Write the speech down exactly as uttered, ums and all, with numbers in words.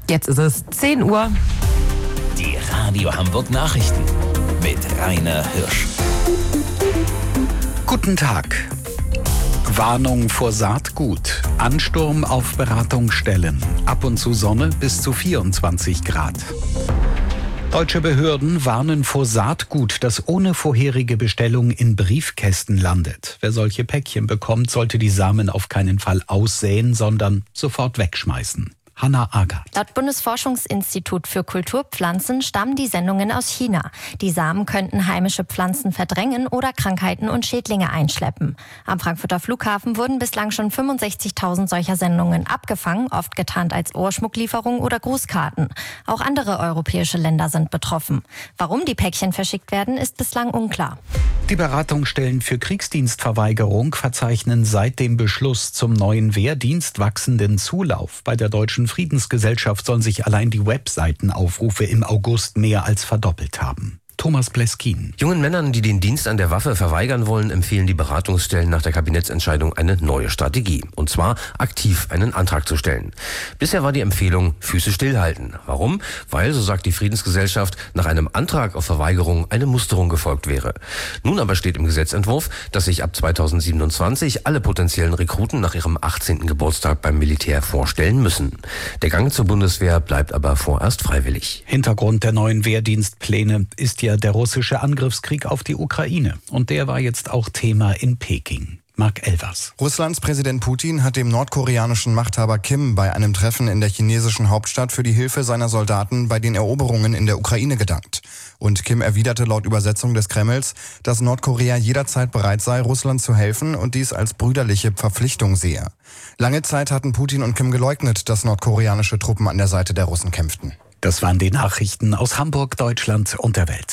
Jetzt ist es zehn Uhr. Die Radio Hamburg Nachrichten mit Rainer Hirsch. Guten Tag. Warnung vor Saatgut. Ansturm auf Beratungsstellen. Ab und zu Sonne bis zu vierundzwanzig Grad. Deutsche Behörden warnen vor Saatgut, das ohne vorherige Bestellung in Briefkästen landet. Wer solche Päckchen bekommt, sollte die Samen auf keinen Fall aussäen, sondern sofort wegschmeißen. Hanna Ager. Laut Bundesforschungsinstitut für Kulturpflanzen stammen die Sendungen aus China. Die Samen könnten heimische Pflanzen verdrängen oder Krankheiten und Schädlinge einschleppen. Am Frankfurter Flughafen wurden bislang schon fünfundsechzigtausend solcher Sendungen abgefangen, oft getarnt als Ohrschmucklieferung oder Grußkarten. Auch andere europäische Länder sind betroffen. Warum die Päckchen verschickt werden, ist bislang unklar. Die Beratungsstellen für Kriegsdienstverweigerung verzeichnen seit dem Beschluss zum neuen Wehrdienst wachsenden Zulauf. Bei der Deutschen Friedensgesellschaft sollen sich allein die Webseitenaufrufe im August mehr als verdoppelt haben. Thomas Bleskin. Jungen Männern, die den Dienst an der Waffe verweigern wollen, empfehlen die Beratungsstellen nach der Kabinettsentscheidung eine neue Strategie. Und zwar aktiv einen Antrag zu stellen. Bisher war die Empfehlung, Füße stillhalten. Warum? Weil, so sagt die Friedensgesellschaft, nach einem Antrag auf Verweigerung eine Musterung gefolgt wäre. Nun aber steht im Gesetzentwurf, dass sich ab zweitausendsiebenundzwanzig alle potenziellen Rekruten nach ihrem achtzehnten Geburtstag beim Militär vorstellen müssen. Der Gang zur Bundeswehr bleibt aber vorerst freiwillig. Hintergrund der neuen Wehrdienstpläne ist ja der russische Angriffskrieg auf die Ukraine. Und der war jetzt auch Thema in Peking. Mark Elvers. Russlands Präsident Putin hat dem nordkoreanischen Machthaber Kim bei einem Treffen in der chinesischen Hauptstadt für die Hilfe seiner Soldaten bei den Eroberungen in der Ukraine gedankt. Und Kim erwiderte laut Übersetzung des Kremls, dass Nordkorea jederzeit bereit sei, Russland zu helfen und dies als brüderliche Verpflichtung sehe. Lange Zeit hatten Putin und Kim geleugnet, dass nordkoreanische Truppen an der Seite der Russen kämpften. Das waren die Nachrichten aus Hamburg, Deutschland und der Welt.